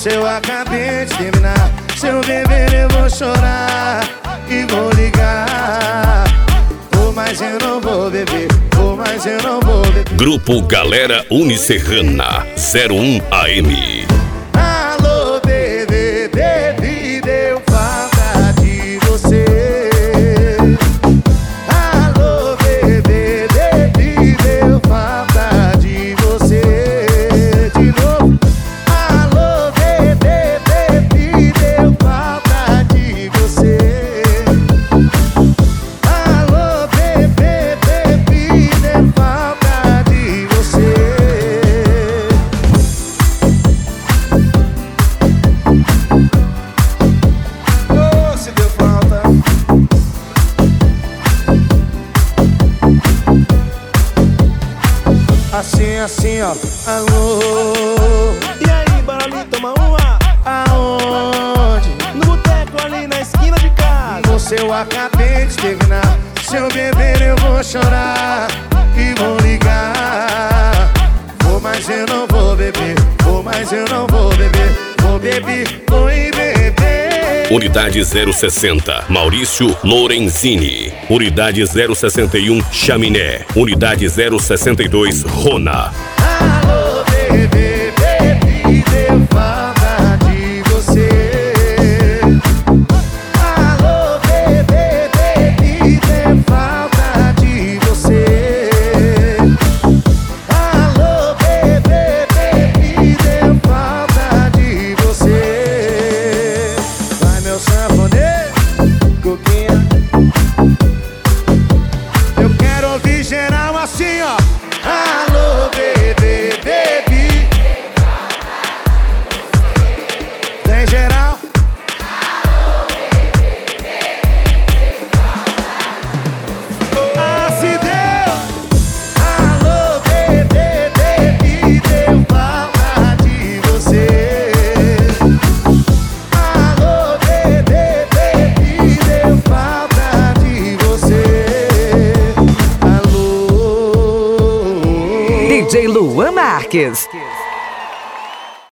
Moça, eu acabei de terminar. Se eu beber eu vou chorar e vou ligar. Vou, mas eu não vou beber. Vou, mas eu não vou beber. Grupo Galera Unicerrana 01 AM. Alô, bebê, bebê, deu falta de você. Alô, bebê, bebê, deu falta de você. De novo. Alô, bebê, bebê, deu falta de você. Alô, bebê, bebê, deu falta de você. Oh, se deu falta. Assim, assim, ó. Alô. E aí, bora ali tomar uma? Aonde? No boteco ali na esquina de casa. Moça, eu acabei de terminar. Se eu beber eu vou chorar e vou ligar. Vou, mas eu não vou beber. Vou, mas eu não vou beber. Vou beber, vou beber. Unidade 060, Maurício Lorenzini. Unidade 061, Chaminé. Unidade 062, Rona. Alô, bebê, bebê, deu falta de você. Alô, bebê, bebê, deu falta de você. Alô, bebê, bebê, deu falta de você. Vai, meu sanfoneiro, coquinha. Eu quero ouvir geral assim, ó. Alô, bebê, bebê. Tem geral? Ah, se deu. Alô, bebê, bebê, deu falta de você. Alô, bebê, bebê, deu falta de você. Alô. DJ Luan Marques.